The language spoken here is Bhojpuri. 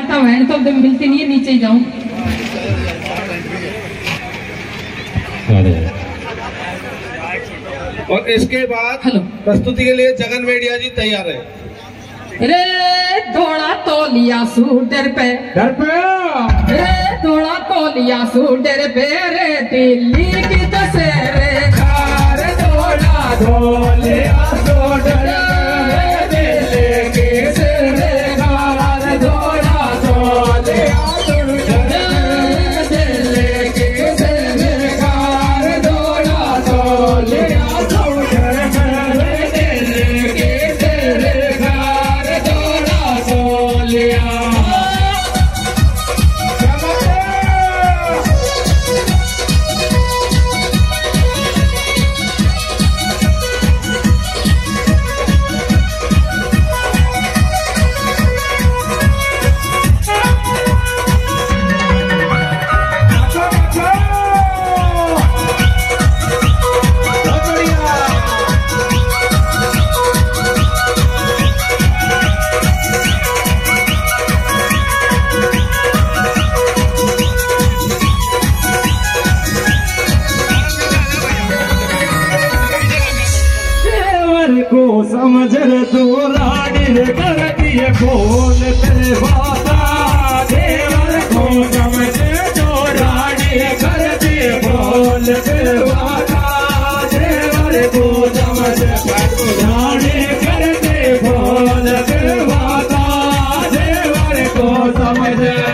माता बहन तो मिलती नहीं है, नीचे ही जाऊं। और इसके बाद हेलो, प्रस्तुति के लिए जगन वेडिया जी तैयार है। रे थोड़ा तो लिया सूटर पे रे थोड़ा तो लिया सूटर पे रे दिल्ली की दशहरे खार थोड़ा धो लिया सूटर रे दिल्ली की दशहरे खार थोड़ा धो लिया सूटर दिल्ली की दशहरे खार थोड़ा धो लिया सूटर दिल्ली की दशहरे खार थोड़ा धो लिया। को समझ रे तू रानी रे कर दिए बोल तेरे बाता देवर को समझ जो रानी रे कर दिए बोल तेरे बाता देवर को समझ रानी कर दे बोल तेरे बाता देवर को समझ